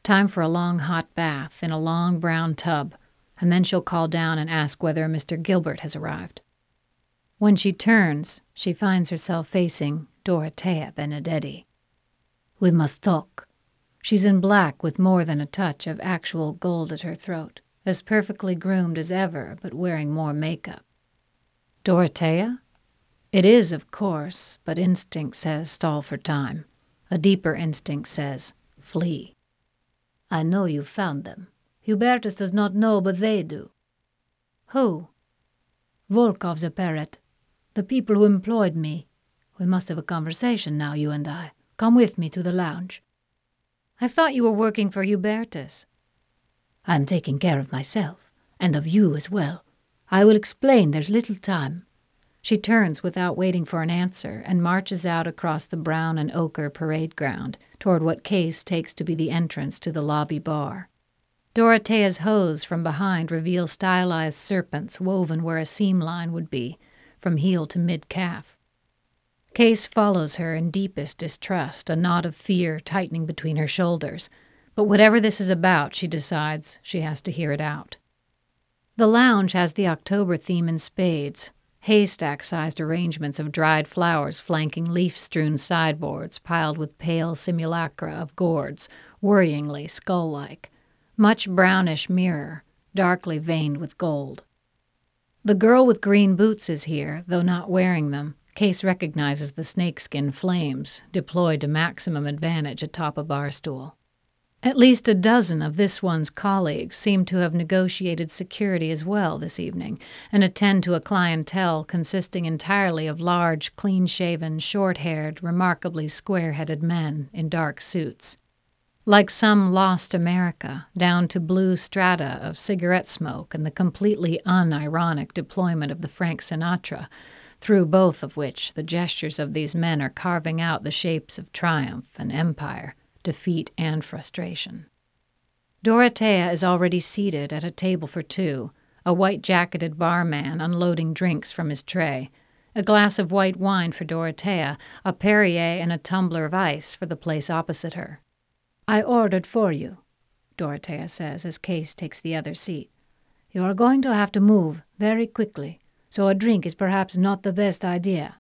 Time for a long hot bath in a long brown tub, and then she'll call down and ask whether Mr. Gilbert has arrived. When she turns, she finds herself facing Dorothea Benedetti. We must talk. She's in black with more than a touch of actual gold at her throat, as perfectly groomed as ever, but wearing more makeup. Dorothea? It is, of course, but instinct says stall for time. A deeper instinct says flee. I know you found them. Hubertus does not know, but they do. Who? Volkov the parrot. The people who employed me. We must have a conversation now, you and I. Come with me to the lounge. I thought you were working for Hubertus. I am taking care of myself, and of you as well. I will explain, there's little time. She turns without waiting for an answer and marches out across the brown and ochre parade ground toward what Case takes to be the entrance to the lobby bar. Dorothea's hose from behind reveal stylized serpents woven where a seam line would be, from heel to mid-calf. Case follows her in deepest distrust, a knot of fear tightening between her shoulders. But whatever this is about, she decides she has to hear it out. The lounge has the October theme in spades. Haystack-sized arrangements of dried flowers flanking leaf-strewn sideboards piled with pale simulacra of gourds, worryingly skull-like. Much brownish mirror, darkly veined with gold. The girl with green boots is here, though not wearing them. Case recognizes the snakeskin flames, deployed to maximum advantage atop a bar stool. At least a dozen of this one's colleagues seem to have negotiated security as well this evening and attend to a clientele consisting entirely of large, clean-shaven, short-haired, remarkably square-headed men in dark suits. Like some lost America, down to blue strata of cigarette smoke and the completely unironic deployment of the Frank Sinatra, through both of which the gestures of these men are carving out the shapes of triumph and empire, defeat and frustration. Dorothea is already seated at a table for two, a white-jacketed barman unloading drinks from his tray, a glass of white wine for Dorothea, a Perrier and a tumbler of ice for the place opposite her. I ordered for you, Dorothea says as Case takes the other seat. You are going to have to move very quickly, so a drink is perhaps not the best idea.